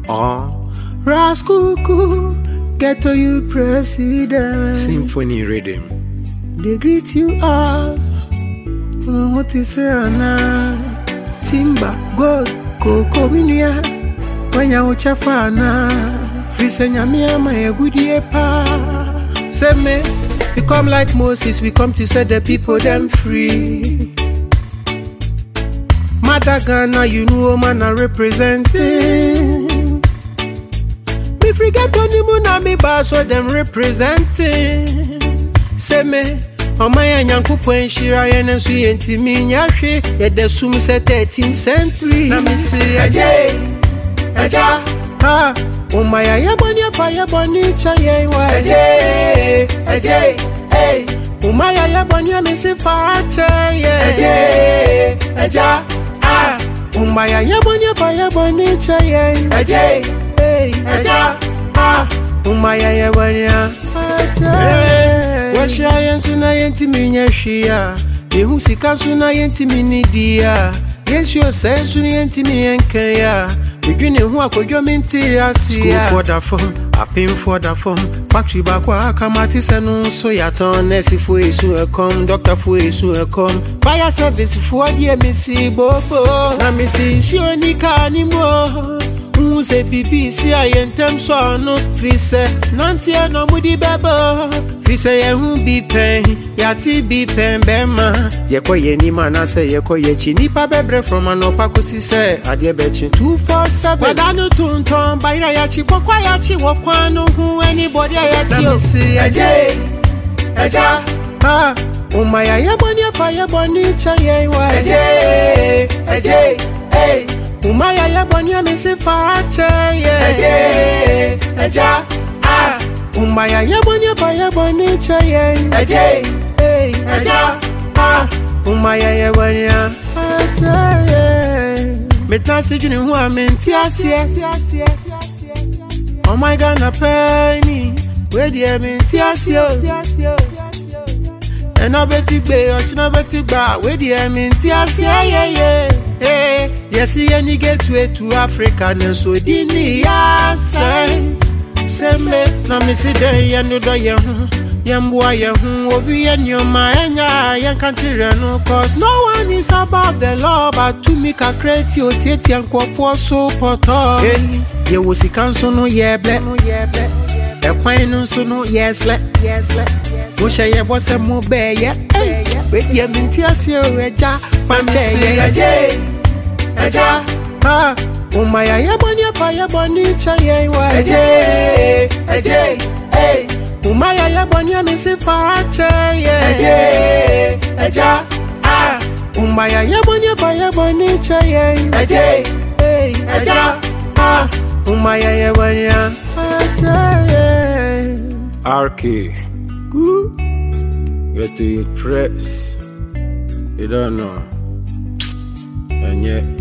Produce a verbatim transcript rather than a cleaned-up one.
Oh, Raskuku, Ghetto Youth President. Symphony Rhythm. They greet you all. What is Anna? Timba, Gold, Coco Minia. When you watch a fana, Frisenya Miama, a good year pa. Say me, we come like Moses, we come to set the people them free. Madagana, you know, man, I representing. Me forget on the moon, I me boss, so them representing. Say me, on my yankupo and shira and sweet and timmy, yashi, yet the sum set thirteenth century. Let me see a jay, a ja, ah, oh my ayabonia fire bonicha, yay, a jay, a jay, hey, oh my ayabonia missy fache, a jay, a ja. Umbaya yabonya fire bonicha ye ajay hey aja ah umbaya yabonya ajay washia yensu na yentimi nyahwia yehu sika su na yentimi nidia yesu sensu ni yentimi yenkaya edwene hu akodwo menti asia school for the form apim for the form factory bakwa akamati senu so yaton nurse for esu ekom doctor for esu ekom fire service for die misi bobo na misi sioni kanimo unse bibi si ayentem so no fise nantie no mudi bebo fise ye hu bi pen yati bi pen bema ye koye ni mana se ye koye chi nipa bebre from anopa kosi se ade bechi two four seven wadanu tunton bayra ya chi kokwa ya chi wokwa no hu anybody ya chi o ajay aja ah umaya ya boni fire boni cha ye wa ajay ajay hey umaya ya boni amisi fache ye ajay aja ah umaya ya boni fire boni cha ye ajay hey aja ah umaya ya boni ajay metansi juni hu amenti asie oh my god na penny where the amenti asie and I bet you be or china bet you ba where the amenti asie yeah yeah hey yes any get way to Africa and so dini ya say say me na me see dey and do ye hu yamboa ye hu obi enyoma enya yan kanchire no cause no one is above the law but to me ka create o tete ankofo so poto hey ye wo sikanso no ye ble no ye ble e kwan no so no yes le yes le wo she ye boss mo be ye hey we ye minti ase o eja panche ye ajay aja ah umaya ye boni fire boni cha ye wa ajay ajay hey umaya ya boni amisi fache ye ajay aja ah umaya ya boni fire boni cha ye ajay hey aja ah umaya ya boni ajay R K. Good. Get to your press. You don't know. And yet